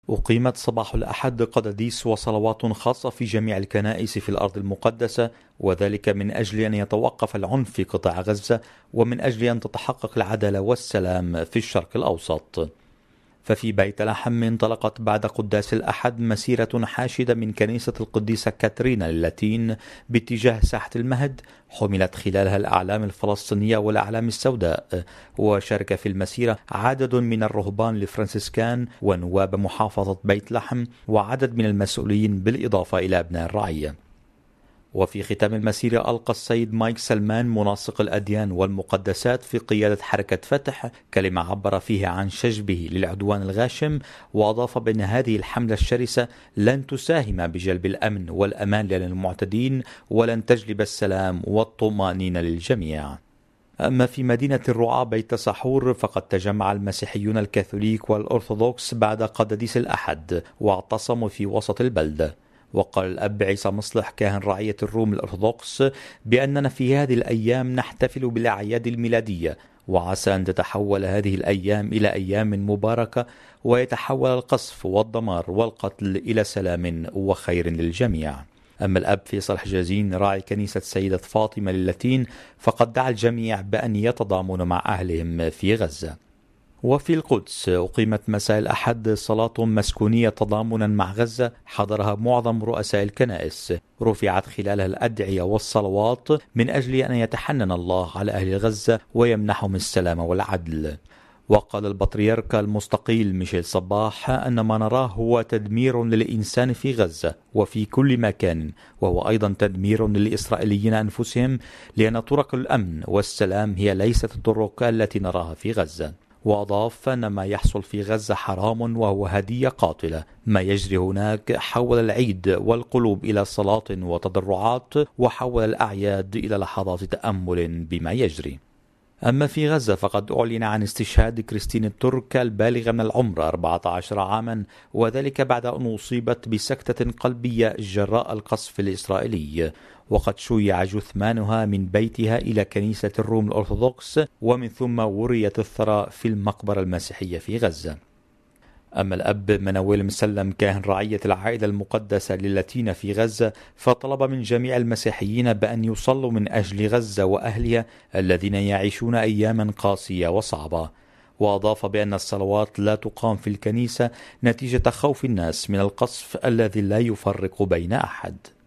أقيمت صباح الأحد قداديس وصلوات خاصة في جميع الكنائس في الأرض المقدسة، وذلك من أجل أن يتوقف العنف في قطاع غزة، ومن أجل أن تتحقق العدالة والسلام في الشرق الأوسط. ففي بيت لحم انطلقت بعد قداس الأحد مسيرة حاشدة من كنيسة القديسة كاترينا للاتين باتجاه ساحة المهد، حملت خلالها الأعلام الفلسطينية والأعلام السوداء، وشارك في المسيرة عدد من الرهبان الفرنسيسكان ونواب محافظة بيت لحم وعدد من المسؤولين بالإضافة إلى أبناء الرعية. وفي ختام المسيرة ألقى السيد مايك سلمان منسق الأديان والمقدسات في قيادة حركة فتح كلمة عبر فيها عن شجبه للعدوان الغاشم، وأضاف بأن هذه الحملة الشرسة لن تساهم بجلب الأمن والأمان للمعتدين، ولن تجلب السلام والطمأنينة للجميع. أما في مدينة الرعاة بيت سحور فقد تجمع المسيحيون الكاثوليك والأرثوذكس بعد قداديس الأحد واعتصموا في وسط البلدة. وقال الأب عيسى مصلح كاهن رعية الروم الأرثوذكس بأننا في هذه الأيام نحتفل بالأعياد الميلادية، وعسى أن تتحول هذه الأيام إلى أيام مباركة، ويتحول القصف والدمار والقتل إلى سلام وخير للجميع. أما الأب فيصل حجازين راعي كنيسة سيدة فاطمة للاتين فقد دعا الجميع بأن يتضامنوا مع أهلهم في غزة. وفي القدس أقيمت مساء الأحد صلاة مسكونية تضامنا مع غزة حضرها معظم رؤساء الكنائس، رفعت خلالها الأدعية والصلوات من أجل أن يتحنن الله على أهل غزة ويمنحهم السلام والعدل. وقال البطريرك المستقيل ميشيل صباح أن ما نراه هو تدمير للإنسان في غزة وفي كل مكان، وهو أيضا تدمير للإسرائيليين أنفسهم، لأن طرق الأمن والسلام هي ليست الطرق التي نراها في غزة. وأضاف أن ما يحصل في غزة حرام وهو هدية قاتلة. ما يجري هناك حول العيد والقلوب إلى صلاة وتضرعات، وحول الأعياد إلى لحظات تأمل بما يجري. أما في غزة فقد أعلن عن استشهاد كريستين الترك البالغة من العمر 14 عاما، وذلك بعد أن أصيبت بسكتة قلبية جراء القصف الإسرائيلي، وقد شيع جثمانها من بيتها إلى كنيسة الروم الأرثوذكس، ومن ثم وريت الثرى في المقبرة المسيحية في غزة. أما الأب منويل مسلم كاهن رعية العائلة المقدسة للاتين في غزة فطلب من جميع المسيحيين بأن يصلوا من أجل غزة وأهلها الذين يعيشون أياما قاسية وصعبة. وأضاف بأن الصلوات لا تقام في الكنيسة نتيجة خوف الناس من القصف الذي لا يفرق بين أحد.